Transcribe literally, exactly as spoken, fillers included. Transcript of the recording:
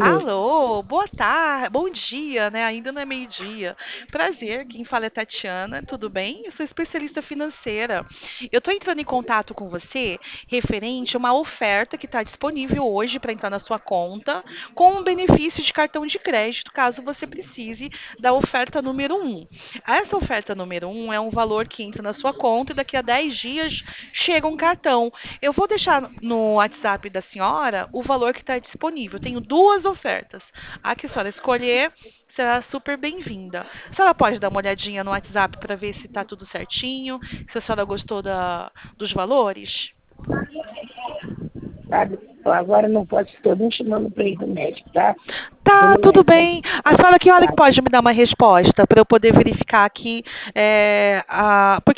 Alô? Alô, boa tarde, bom dia, né? Ainda não é meio-dia. Prazer, quem fala é Tatiana, tudo bem? Eu sou especialista financeira. Eu estou entrando em contato com você referente a uma oferta que está disponível hoje para entrar na sua conta, com um benefício de cartão de crédito, caso você precise da oferta número um. Essa oferta número um é um valor que entra na sua conta e daqui a dez dias chega um cartão. Eu vou deixar no WhatsApp da senhora o valor que está disponível. Eu tenho duas ofertas. A que a senhora escolher será super bem-vinda. A senhora pode dar uma olhadinha no WhatsApp para ver se está tudo certinho, se a senhora gostou da, dos valores? Sabe? Eu agora não posso, estou me chamando para ir no médico, tá? Tá, Tudo tudo bem, tá? bem. A senhora que hora que Tá. pode me dar uma resposta para eu poder verificar aqui? É, a,